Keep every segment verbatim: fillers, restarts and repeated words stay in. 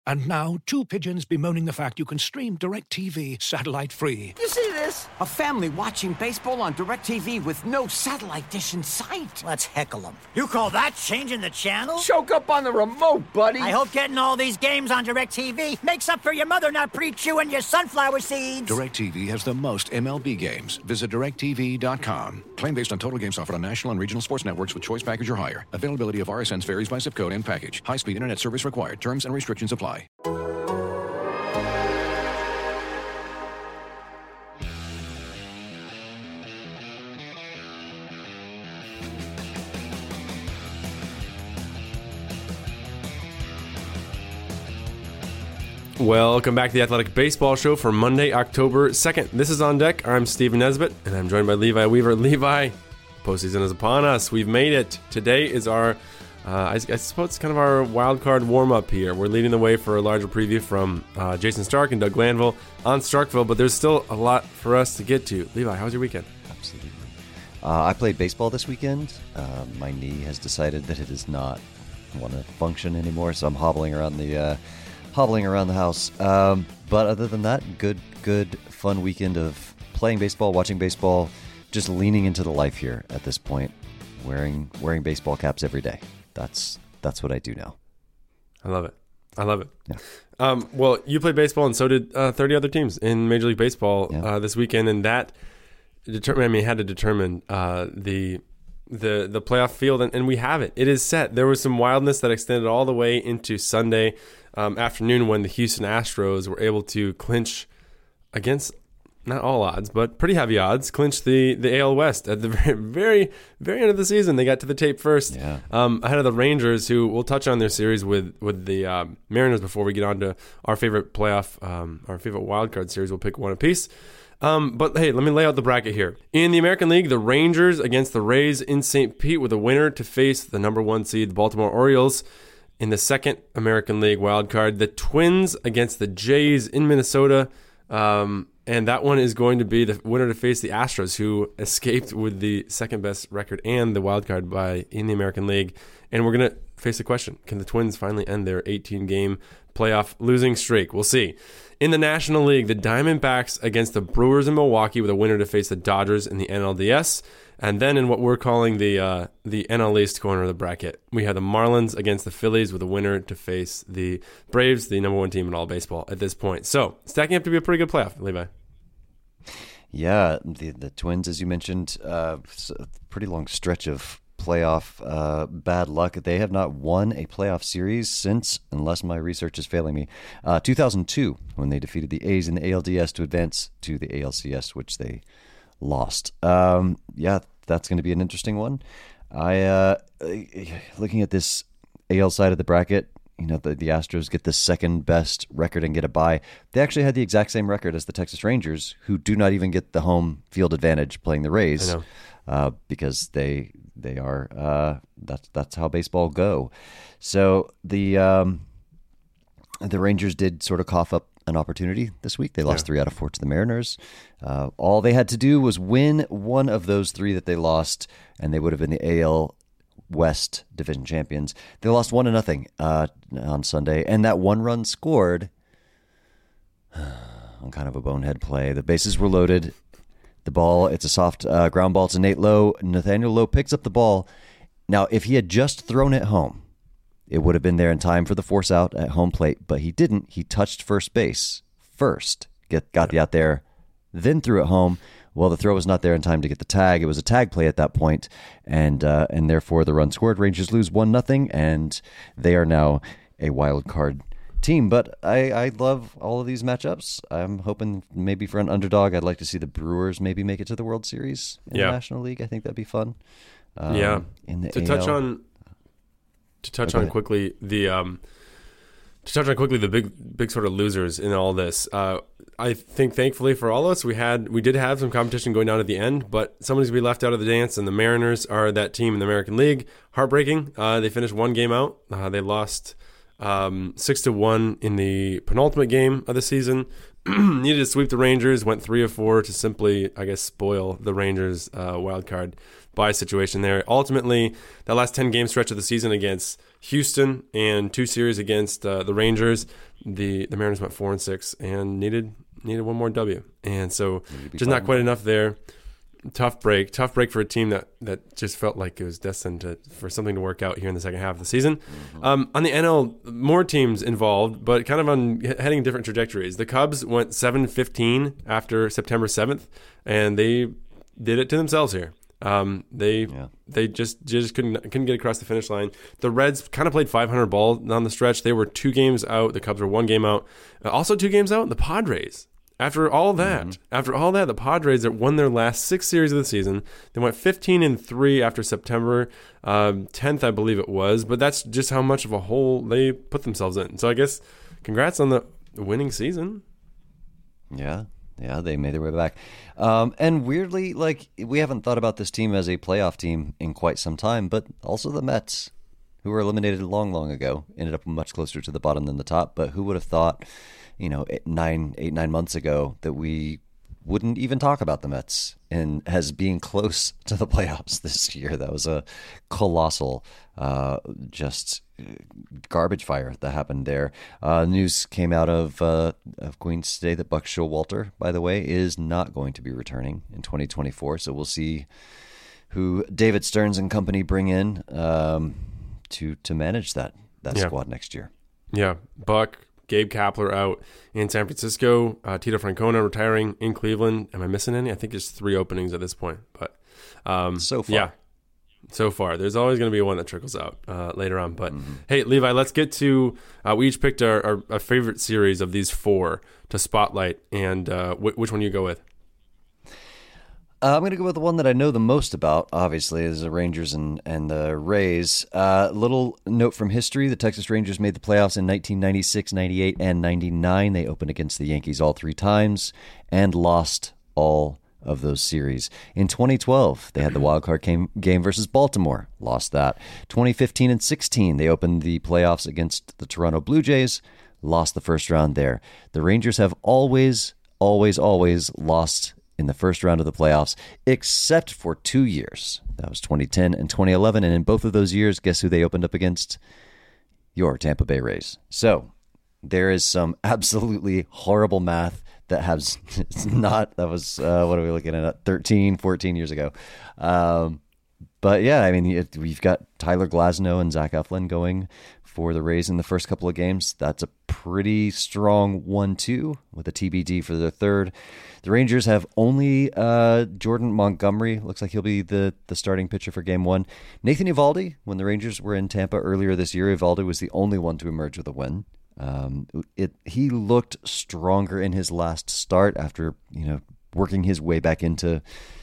And now, two pigeons bemoaning the fact you can stream DirecTV satellite-free. You see this? A family watching baseball on DirecTV with no satellite dish in sight. Let's heckle them. You call that changing the channel? Choke up on the remote, buddy. I hope getting all these games on DirecTV makes up for your mother not pre-chewing your sunflower seeds. DirecTV has the most M L B games. Visit direct T V dot com. Claim based on total games offered on national and regional sports networks with choice package or higher. Availability of R S Ns varies by zip code and package. High-speed internet service required. Terms and restrictions apply. Welcome back to the Athletic Baseball Show for Monday, October second. This is On Deck. I'm Steven Nesbitt, and I'm joined by Levi Weaver. Levi, postseason is upon us. We've made it. Today is our, uh, I, I suppose it's kind of our wild card warm-up here. We're leading the way for a larger preview from uh, Jason Stark and Doug Glanville on Starkville, but there's still a lot for us to get to. Levi, how was your weekend? Absolutely. Uh, I played baseball this weekend. Uh, my knee has decided that it does not want to function anymore, so I'm hobbling around the... Uh, hobbling around the house. Um, but other than that, good, good, fun weekend of playing baseball, watching baseball, just leaning into the life here at this point, wearing wearing baseball caps every day. That's that's what I do now. I love it. I love it. Yeah. Um, well, you played baseball, and so did uh, thirty other teams in Major League Baseball yeah. uh, this weekend, and that determined. I mean, had to determine uh, the the the playoff field, and, and we have it. It is set. There was some wildness that extended all the way into Sunday um, afternoon when the Houston Astros were able to clinch against not all odds, but pretty heavy odds, clinch the, the A L West at the very, very, very end of the season. They got to the tape first, yeah. um, ahead of the Rangers, who we'll touch on their series with with the um, Mariners before we get on to our favorite playoff, um, our favorite wild card series. We'll pick one apiece. Um, but hey, let me lay out the bracket here. In the American League, the Rangers against the Rays in Saint Pete with a winner to face the number one seed, the Baltimore Orioles. In the second American League wild card, the Twins against the Jays in Minnesota. Um, and that one is going to be the winner to face the Astros, who escaped with the second best record and the wild card by in the American League. And we're going to face a question. Can the Twins finally end their eighteen-game playoff losing streak? We'll see. In the National League, the Diamondbacks against the Brewers in Milwaukee with a winner to face the Dodgers in the N L D S. And then in what we're calling the uh, the N L East corner of the bracket, we have the Marlins against the Phillies with a winner to face the Braves, the number one team in all baseball at this point. So stacking up to be a pretty good playoff, Levi. Yeah, the the Twins, as you mentioned, uh, a pretty long stretch of playoff uh, bad luck. They have not won a playoff series since, unless my research is failing me, uh, two thousand two, when they defeated the A's in the A L D S to advance to the A L C S, which they lost. Um, yeah, that's going to be an interesting one. I uh, looking at this A L side of the bracket, you know, the, the Astros get the second best record and get a bye. They actually had the exact same record as the Texas Rangers, who do not even get the home field advantage playing the Rays, uh, because they they are uh, that's that's how baseball go. So the um, the Rangers did sort of cough up an opportunity this week. They lost yeah. three out of four to the Mariners. Uh, all they had to do was win one of those three that they lost, and they would have been the A L West division champions. They lost one to nothing uh, on Sunday, and that one run scored on kind of a bonehead play. The bases were loaded. The ball, it's a soft uh, ground ball to Nate Lowe. Nathaniel Lowe picks up the ball. Now, if he had just thrown it home, it would have been there in time for the force out at home plate, but he didn't. He touched first base first, get got the out there, then threw it home. Well, the throw was not there in time to get the tag. It was a tag play at that point, and uh, and therefore the run scored. Rangers lose one nothing, and they are now a wild card team. But I, I love all of these matchups. I'm hoping maybe for an underdog, I'd like to see the Brewers maybe make it to the World Series in yeah. the National League. I think that'd be fun. Um, yeah. In the to A L, touch on to touch okay. on quickly the um, to touch on quickly the big big sort of losers in all this. Uh, I think thankfully for all of us, we had we did have some competition going down at the end, but somebody's going to be left out of the dance, and the Mariners are that team in the American League. Heartbreaking. Uh, they finished one game out. Uh, they lost Um, six to one in the penultimate game of the season. Needed to sweep the Rangers. Went three of four to simply, I guess, spoil the Rangers' uh, wild card bye situation there. Ultimately, that last ten game stretch of the season against Houston and two series against uh, the Rangers, the the Mariners went four and six and needed needed one more W. And so, just not quite enough there. Tough break, tough break for a team that, that just felt like it was destined to, for something to work out here in the second half of the season. Mm-hmm. Um, on the N L, more teams involved, but kind of on heading different trajectories. The Cubs went seven fifteen after September seventh, and they did it to themselves here. Um, they yeah. they just just couldn't couldn't get across the finish line. The Reds kind of played five hundred ball down the stretch. They were two games out. The Cubs were one game out. Uh, also two games out. The Padres. After all that, mm-hmm. after all that, the Padres that won their last six series of the season. They went fifteen and three after September um, tenth, I believe it was. But that's just how much of a hole they put themselves in. So I guess congrats on the winning season. Yeah, yeah, they made their way back. Um, and weirdly, like we haven't thought about this team as a playoff team in quite some time, but also the Mets, who were eliminated long, long ago, ended up much closer to the bottom than the top. But who would have thought, you know, eight, nine, eight, nine months ago that we wouldn't even talk about the Mets and as being close to the playoffs this year? That was a colossal, uh, just garbage fire that happened there. Uh, news came out of uh, of Queens today that Buck Showalter, by the way, is not going to be returning in twenty twenty-four. So we'll see who David Stearns and company bring in um, to to manage that that yeah. squad next year. Yeah, Buck. Gabe Kapler out in San Francisco. Uh, Tito Francona retiring in Cleveland. Am I missing any? I think there's three openings at this point. But um, so far, yeah, so far. There's always going to be one that trickles out uh, later on. But mm-hmm. hey, Levi, let's get to. Uh, we each picked our, our, our favorite series of these four to spotlight, and uh, wh- which one you go with? Uh, I'm going to go with the one that I know the most about, obviously, is the Rangers and, and the Rays. Uh, little note from history, the Texas Rangers made the playoffs in nineteen ninety-six, ninety-eight, and ninety-nine. They opened against the Yankees all three times and lost all of those series. In twenty twelve, they had the wild card game, game versus Baltimore, lost that. twenty fifteen and sixteen, they opened the playoffs against the Toronto Blue Jays, lost the first round there. The Rangers have always, always, always lost in the first round of the playoffs, except for two years. That was twenty ten and twenty eleven. And in both of those years, guess who they opened up against? Your Tampa Bay Rays. So there is some absolutely horrible math that has it's not, that was, uh, what are we looking at? thirteen, fourteen years ago. Um, but yeah, I mean, it, we've got Tyler Glasnow and Zach Eflin going for the Rays in the first couple of games. That's a pretty strong one two with a T B D for the third. The Rangers have only uh, Jordan Montgomery. Looks like he'll be the, the starting pitcher for game one. Nathan Eovaldi, when the Rangers were in Tampa earlier this year, Eovaldi was the only one to emerge with a win. Um, it he looked stronger in his last start after, you know, working his way back into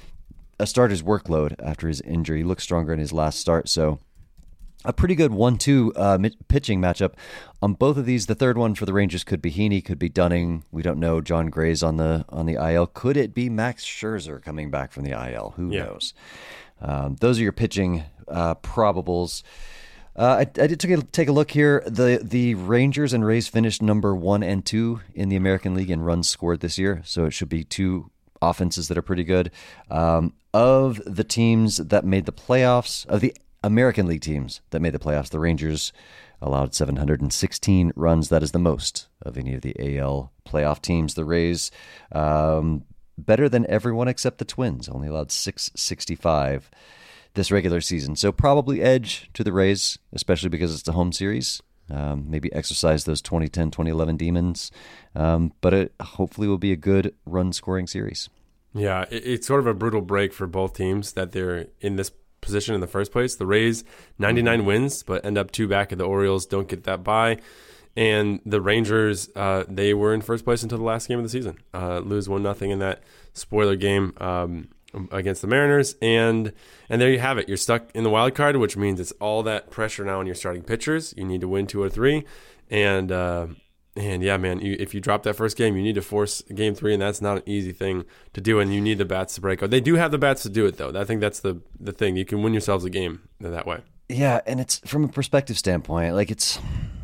a starter's workload after his injury. He looked stronger in his last start, so a pretty good one two uh, pitching matchup on both of these. The third one for the Rangers could be Heaney, could be Dunning. We don't know. John Gray's on the on the I L. Could it be Max Scherzer coming back from the I L? Who yeah. knows? Um, those are your pitching uh, probables. Uh, I, I did take a, take a look here. The the Rangers and Rays finished number one and two in the American League in runs scored this year, so it should be two offenses that are pretty good. Um, of the teams that made the playoffs, of the American League teams that made the playoffs, the Rangers allowed seven hundred sixteen runs. That is the most of any of the A L playoff teams. The Rays, um, better than everyone except the Twins, only allowed six sixty-five this regular season. So probably edge to the Rays, especially because it's a home series. Um, maybe exercise those twenty ten, twenty eleven demons. Um, but it hopefully will be a good run-scoring series. Yeah, it, it's sort of a brutal break for both teams that they're in this position in the first place. The Rays, ninety-nine mm-hmm. wins, but end up two back of the Orioles, don't get that bye. And the Rangers, uh, they were in first place until the last game of the season. Uh, lose one nothing in that spoiler game um, against the Mariners. And and there you have it. You're stuck in the wild card, which means it's all that pressure now on your starting pitchers. You need to win two or three. And, uh, and yeah, man, you, if you drop that first game, you need to force game three, and that's not an easy thing to do, and you need the bats to break out. They do have the bats to do it, though. I think that's the, the thing. You can win yourselves a game that way. Yeah, and it's from a perspective standpoint, like it's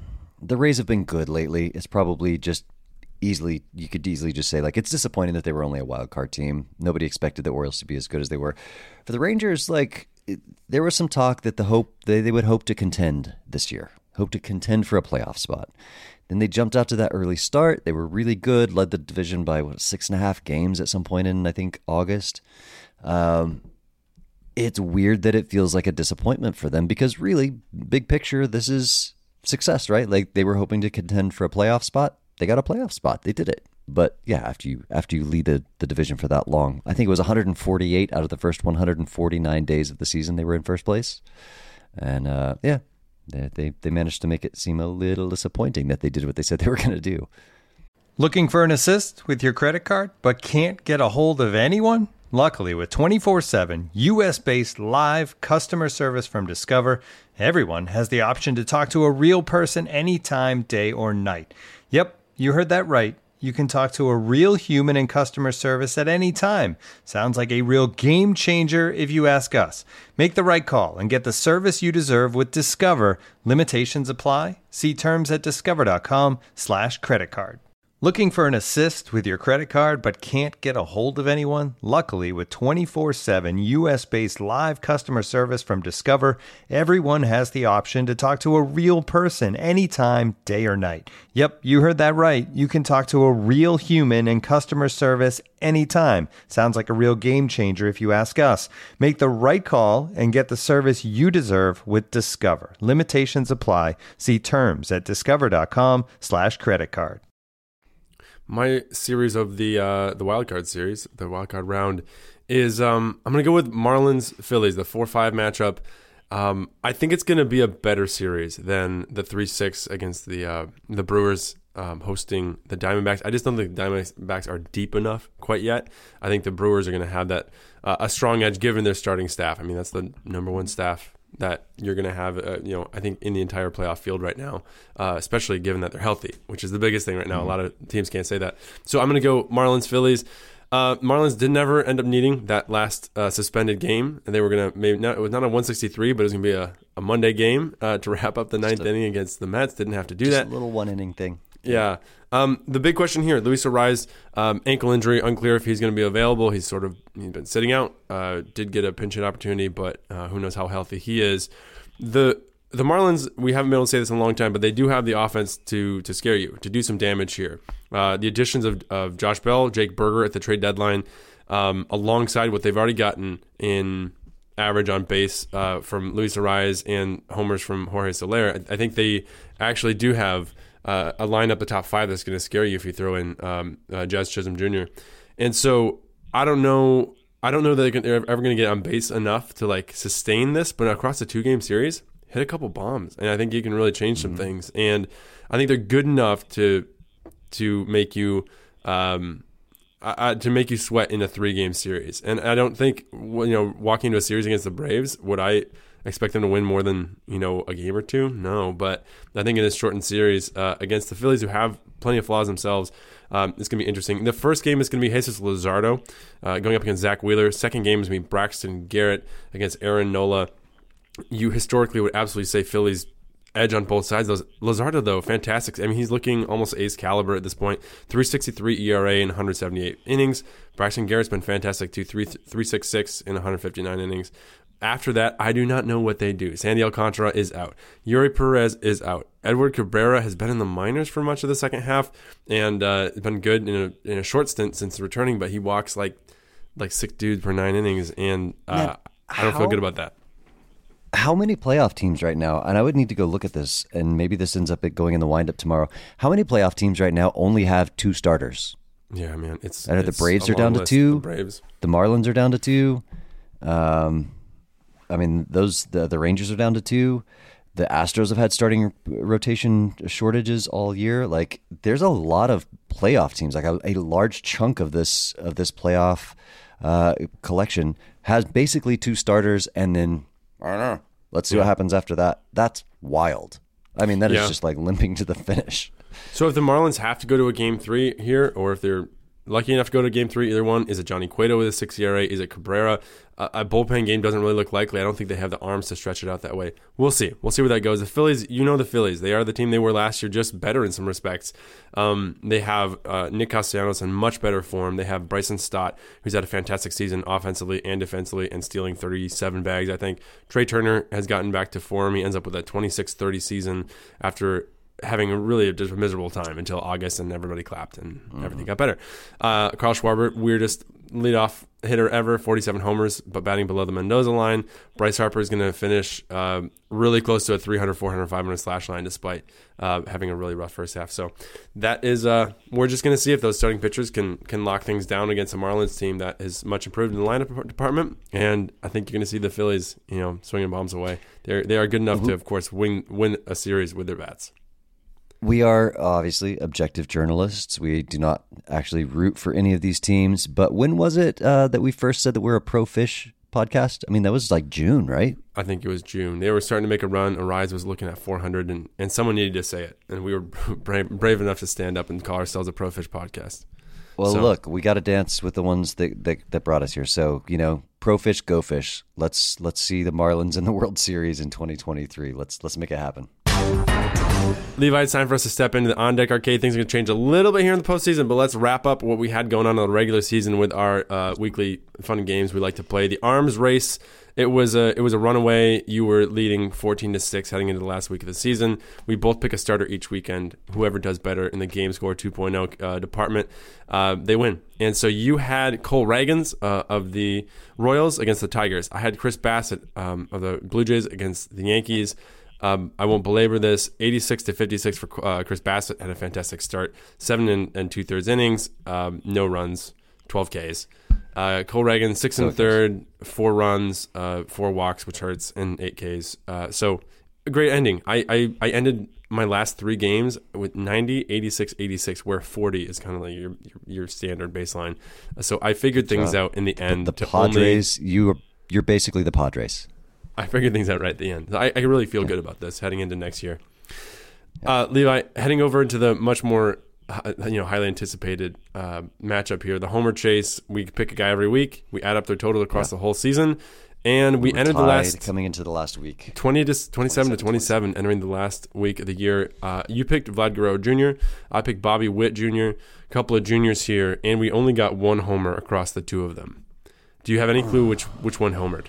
the Rays have been good lately. It's probably just easily, you could easily just say, like, it's disappointing that they were only a wild card team. Nobody expected the Orioles to be as good as they were. For the Rangers, like, it, there was some talk that the hope they, they would hope to contend this year, hope to contend for a playoff spot. Then they jumped out to that early start. They were really good, led the division by, what, six and a half games at some point in, I think, August. Um, it's weird that it feels like a disappointment for them because really, big picture, this is success, right? Like, they were hoping to contend for a playoff spot. They got a playoff spot. They did it. But yeah, after you after you lead the, the division for that long, I think it was one hundred forty-eight out of the first one hundred forty-nine days of the season they were in first place. And uh, yeah, they, they they managed to make it seem a little disappointing that they did what they said they were going to do. Looking for an assist with your credit card but can't get a hold of anyone? Luckily, with twenty-four seven U S-based live customer service from Discover, everyone has the option to talk to a real person anytime, day or night. Yep, you heard that right. You can talk to a real human in customer service at any time. Sounds like a real game changer if you ask us. Make the right call and get the service you deserve with Discover. Limitations apply. See terms at discover.com slash credit card. Looking for an assist with your credit card but can't get a hold of anyone? Luckily, with twenty-four seven U S-based live customer service from Discover, everyone has the option to talk to a real person anytime, day or night. Yep, you heard that right. You can talk to a real human in customer service anytime. Sounds like a real game changer if you ask us. Make the right call and get the service you deserve with Discover. Limitations apply. See terms at discover.com slash credit card. My series of the uh, the wild card series, the wild card round, is um, I'm gonna go with Marlins Phillies, the four five matchup. Um, I think it's gonna be a better series than the three six against the uh, the Brewers um, hosting the Diamondbacks. I just don't think the Diamondbacks are deep enough quite yet. I think the Brewers are gonna have that uh, a strong edge given their starting staff. I mean, that's the number one staff that you're going to have, uh, you know, I think in the entire playoff field right now, uh, especially given that they're healthy, which is the biggest thing right now. Mm-hmm. A lot of teams can't say that. So I'm going to go Marlins, Phillies. Uh, Marlins did never end up needing that last uh, suspended game, and they were going to maybe not. It was not a one sixty-three, but it was going to be a, a Monday game uh, to wrap up the ninth a, inning against the Mets. Didn't have to do just that. A little one inning thing. Yeah. Um, the big question here, Luis Arraez, um, ankle injury, unclear if he's going to be available. He's sort of he's been sitting out. Uh, did get a pinch hit opportunity, but uh, who knows how healthy he is. The the Marlins, we haven't been able to say this in a long time, but they do have the offense to to scare you, to do some damage here. Uh, the additions of, of Josh Bell, Jake Berger at the trade deadline, um, alongside what they've already gotten in average on base uh, from Luis Arraez and homers from Jorge Soler, I, I think they actually do have uh, a lineup, the top five, that's going to scare you if you throw in um, uh, Jazz Chisholm Junior And so I don't know. I don't know that they're ever going to get on base enough to like sustain this, but across a two-game series, hit a couple bombs, and I think you can really change some mm-hmm. things. And I think they're good enough to to make you um, uh, to make you sweat in a three-game series. And I don't think, you know, walking into a series against the Braves, would I expect them to win more than, you know, a game or two? No, but I think in this shortened series uh, against the Phillies, who have plenty of flaws themselves, Um, it's going to be interesting. The first game is going to be Jesus Luzardo uh, going up against Zach Wheeler. Second game is going to be Braxton Garrett against Aaron Nola. You historically would absolutely say Phillies edge on both sides. Those Luzardo, though, fantastic. I mean, he's looking almost ace caliber at this point. three sixty-three E R A in one hundred seventy-eight innings. Braxton Garrett's been fantastic, too. three sixty-six in one hundred fifty-nine innings. After that, I do not know what they do. Sandy Alcantara is out. Yuri Perez is out. Edward Cabrera has been in the minors for much of the second half and uh, been good in a in a short stint since returning, but he walks like like six dudes per nine innings, and uh, Man, I don't how, feel good about that. How many playoff teams right now, and I would need to go look at this, and maybe this ends up going in the windup tomorrow, how many playoff teams right now only have two starters? Yeah, man. It's, and it's the Braves are down to two. The Braves. The Marlins are down to two. Um, I mean, those the, the Rangers are down to two. The Astros have had starting rotation shortages all year. Like, there's a lot of playoff teams. Like a, a large chunk of this of this playoff uh, collection has basically two starters, and then I don't know. Let's see yeah. what happens after that. That's wild. I mean, that is yeah. just like limping to the finish. So if the Marlins have to go to a game three here, or if they're lucky enough to go to game three, either one. Is it Johnny Cueto with a six E R A? Is it Cabrera? Uh, a bullpen game doesn't really look likely. I don't think they have the arms to stretch it out that way. We'll see. We'll see where that goes. The Phillies, you know the Phillies. They are the team they were last year, just better in some respects. Um, they have uh, Nick Castellanos in much better form. They have Bryson Stott, who's had a fantastic season offensively and defensively and stealing thirty-seven bags, I think. Trey Turner has gotten back to form. He ends up with a twenty-six thirty season after having a really just a miserable time until August, and everybody clapped and mm-hmm. everything got better. Uh, Carl Schwarber, weirdest leadoff hitter ever, forty-seven homers, but batting below the Mendoza line. Bryce Harper is going to finish uh, really close to a three hundred, four hundred, five hundred slash line despite uh, having a really rough first half. So that is, uh, we're just going to see if those starting pitchers can can lock things down against a Marlins team that is much improved in the lineup department. And I think you're going to see the Phillies, you know, swinging bombs away. They're they are good enough mm-hmm. to, of course, win win a series with their bats. We are obviously objective journalists. We do not actually root for any of these teams. But when was it uh, that we first said that we're a pro fish podcast? I mean, that was like June, right? I think it was June. They were starting to make a run. Arise was looking at four hundred, and, and someone needed to say it. And we were brave, brave enough to stand up and call ourselves a pro fish podcast. Well, so, look, we got to dance with the ones that, that that brought us here. So, you know, pro fish, go fish. Let's let's see the Marlins in the World Series in twenty twenty-three. Let's let's make it happen. Levi, it's time for us to step into the On Deck Arcade. Things are going to change a little bit here in the postseason, but let's wrap up what we had going on in the regular season with our uh, weekly fun games we like to play. The Arms Race, it was a it was a runaway. You were leading fourteen to six heading into the last week of the season. We both pick a starter each weekend. Whoever does better in the Game Score two point oh uh, department, uh, they win. And so you had Cole Ragans uh, of the Royals against the Tigers. I had Chris Bassett um, of the Blue Jays against the Yankees. Um, I won't belabor this. eighty-six to fifty-six for uh, Chris Bassett. Had a fantastic start. Seven and, and two thirds innings. Um, no runs. twelve Ks. Uh, Cole Reagan, six and a third, four runs, uh, four walks, which hurts, and eight Ks. Uh, so a great ending. I, I, I ended my last three games with ninety, eighty-six, eighty-six, where forty is kind of like your, your your standard baseline. So I figured things out in the end. The, the to Padres, only, you you're basically the Padres. I figured things out right at the end. I, I really feel yeah. good about this heading into next year. Yeah. Uh, Levi, heading over into the much more you know highly anticipated uh, matchup here, the Homer Chase. We pick a guy every week. We add up their total across yeah. the whole season, and we, we entered the last coming into the last week, twenty to twenty-seven to twenty-seven, entering the last week of the year. Uh, you picked Vlad Guerrero Junior I picked Bobby Witt Junior A couple of juniors here, and we only got one homer across the two of them. Do you have any clue which which one homered?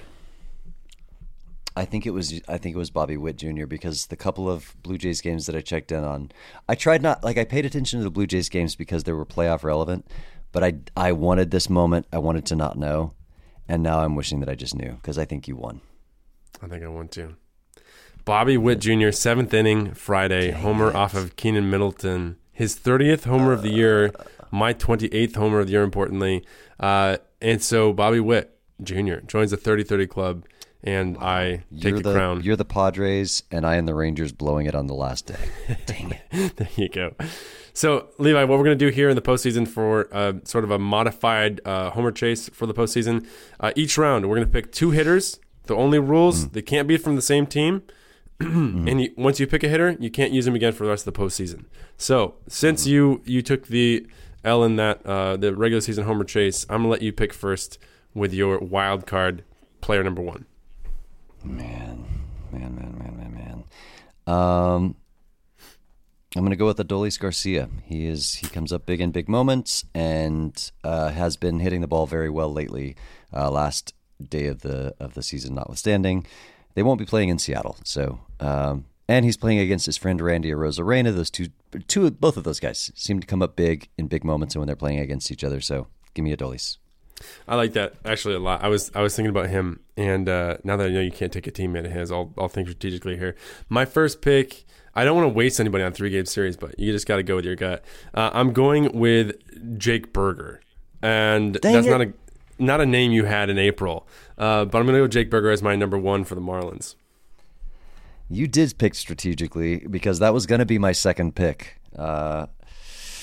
I think it was I think it was Bobby Witt Junior because the couple of Blue Jays games that I checked in on, I tried not like I paid attention to the Blue Jays games because they were playoff relevant, but I I wanted this moment. I wanted to not know, and now I'm wishing that I just knew because I think you won. I think I won too. Bobby Witt Junior seventh inning Friday, Dang homer it. off of Keenan Middleton, his thirtieth homer uh, of the year, my twenty-eighth homer of the year, importantly, uh, and so Bobby Witt Junior joins the thirty thirty club. And I take you're the, the crown. You're the Padres, and I am the Rangers blowing it on the last day. Dang it. There you go. So, Levi, what we're going to do here in the postseason for uh, sort of a modified uh, Homer Chase for the postseason, uh, each round we're going to pick two hitters. The only rules, mm. they can't be from the same team. mm. And you, once you pick a hitter, you can't use them again for the rest of the postseason. So, since mm. you you took the L in that, uh, the regular season Homer Chase, I'm going to let you pick first with your wild card player number one. Man, man, man, man, man, man. Um, I'm going to go with Adolis Garcia. He is he comes up big in big moments and uh, has been hitting the ball very well lately. Uh, last day of the of the season, notwithstanding, they won't be playing in Seattle. So, um, and he's playing against his friend Randy Arozarena. Those two, two, both of those guys seem to come up big in big moments and when they're playing against each other. So, give me Adolis. I like that actually a lot. I was I was thinking about him, and uh, now that I know you can't take a teammate of his, I'll I'll think strategically here. My first pick, I don't want to waste anybody on three game series, but you just got to go with your gut. Uh, I'm going with Jake Burger, and Dang that's it. not a not a name you had in April, uh, but I'm going to go with Jake Burger as my number one for the Marlins. You did pick strategically because that was going to be my second pick. Uh,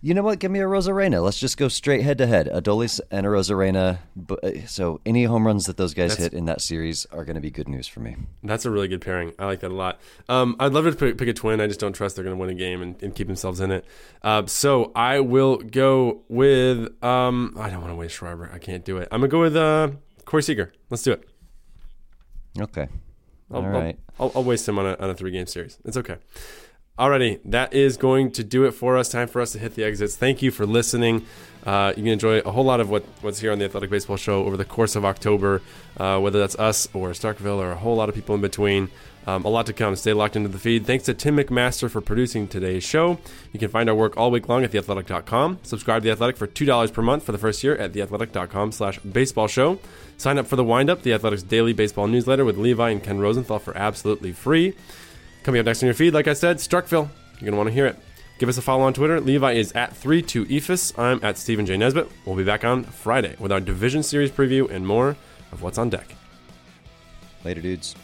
You know what? Give me a Rosarena. Let's just go straight head to head. Adolis and a Rosarena. So any home runs that those guys That's, hit in that series are going to be good news for me. That's a really good pairing. I like that a lot. Um, I'd love to pick, pick a twin. I just don't trust they're going to win a game and, and keep themselves in it. Uh, so I will go with. Um, I don't want to waste Schwarber. I can't do it. I'm going to go with uh, Corey Seager. Let's do it. Okay. All All right. I'll, I'll, I'll waste him on a, on a three-game series. It's okay. Alrighty, that is going to do it for us. Time for us to hit the exits. Thank you for listening. Uh, you can enjoy a whole lot of what, what's here on the Athletic Baseball Show over the course of October, uh, whether that's us or Starkville or a whole lot of people in between. Um, a lot to come. Stay locked into the feed. Thanks to Tim McMaster for producing today's show. You can find our work all week long at the athletic dot com. Subscribe to The Athletic for two dollars per month for the first year at the athletic dot com slash baseball show. Sign up for The Windup, The Athletic's daily baseball newsletter with Levi and Ken Rosenthal for absolutely free. Coming up next on your feed, like I said, Starkville. You're going to want to hear it. Give us a follow on Twitter. Levi is at three two E F I S. I'm at Stephen J. Nesbitt. We'll be back on Friday with our Division Series preview and more of what's on deck. Later, dudes.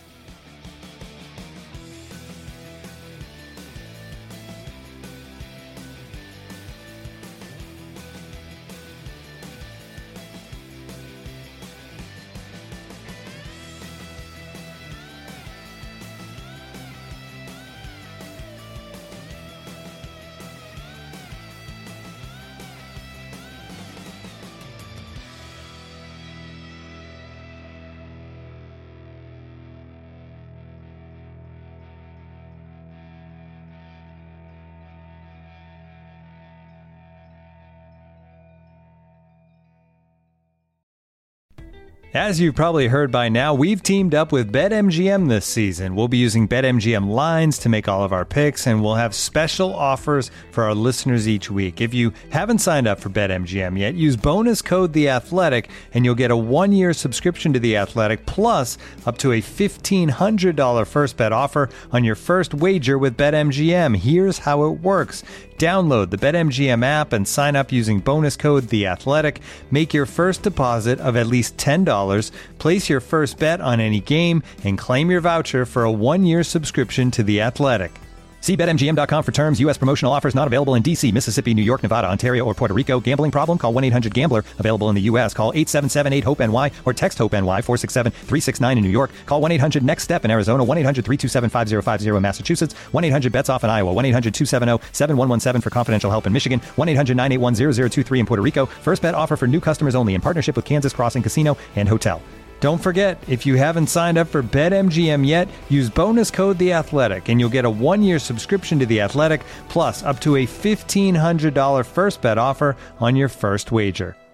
As you've probably heard by now, we've teamed up with BetMGM this season. We'll be using BetMGM lines to make all of our picks, and we'll have special offers for our listeners each week. If you haven't signed up for BetMGM yet, use bonus code The Athletic, and you'll get a one-year subscription to The Athletic, plus up to a fifteen hundred dollars first bet offer on your first wager with BetMGM. Here's how it works. Download the BetMGM app and sign up using bonus code The Athletic. Make your first deposit of at least ten dollars. Place your first bet on any game and claim your voucher for a one-year subscription to The Athletic. See Bet M G M dot com for terms. U S promotional offers not available in D C, Mississippi, New York, Nevada, Ontario, or Puerto Rico. Gambling problem? Call one eight hundred gambler. Available in the U S. Call eight seven seven eight hope N Y or text HOPE-NY four six seven three six nine in New York. Call one eight hundred next step in Arizona. one eight hundred three two seven five zero five zero in Massachusetts. one eight hundred bets off in Iowa. one eight hundred two seven zero seven one one seven for confidential help in Michigan. one eight hundred nine eight one zero zero two three in Puerto Rico. First bet offer for new customers only in partnership with Kansas Crossing Casino and Hotel. Don't forget, if you haven't signed up for BetMGM yet, use bonus code The Athletic, and you'll get a one-year subscription to The Athletic, plus up to a fifteen hundred dollars first bet offer on your first wager.